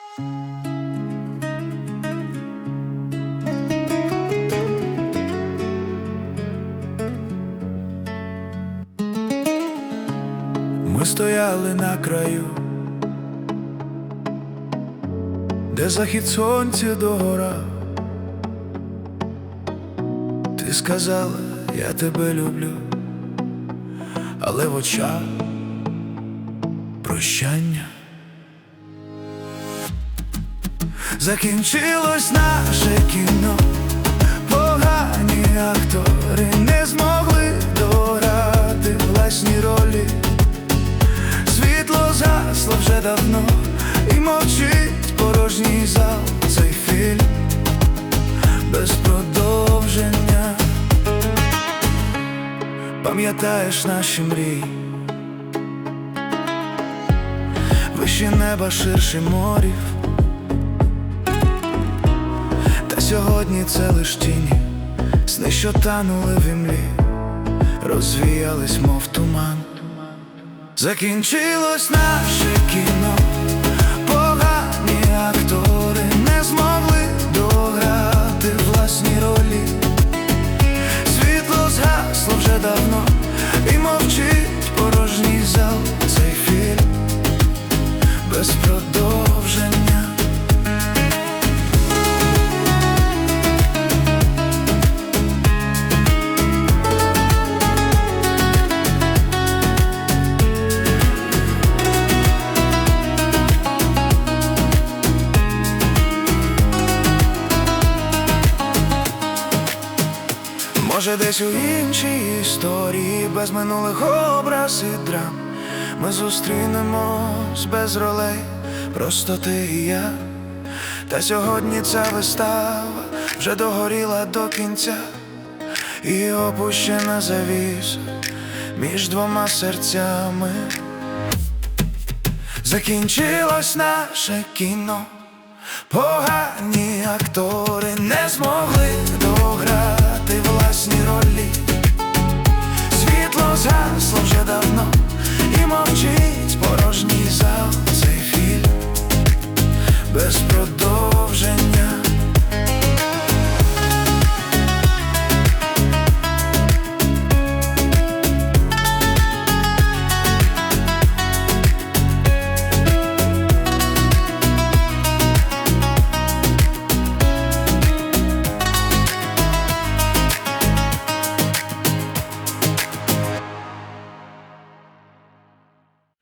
Ми стояли на краю, де захід сонця догорав. Ти сказала, я тебе люблю, але в очах прощання. Закінчилось наше кіно, погані актори не змогли дограти власні ролі. Світло згасло вже давно, і мовчить порожній зал. Цей фільм без продовження. Пам'ятаєш наші мрії, вище неба, ширше морів. Та сьогодні це лиш тіні, сни, що танули в імлі, розвіялись, мов туман. Закінчилось наше кіно, погані актори не змогли дограти власні ролі. Світло згасло вже давно, і мовчить порожній зал. Цей фільм без продовження. Може, десь у іншій історії, без минулих образ і драм, ми зустрінемось без ролей, просто ти і я. Та сьогодні ця вистава вже догоріла до кінця, і опущена завіса між двома серцями. Закінчилось наше кіно, погані актори не змогли дограти власні ролі. Світло згасло вже давно, і мовчить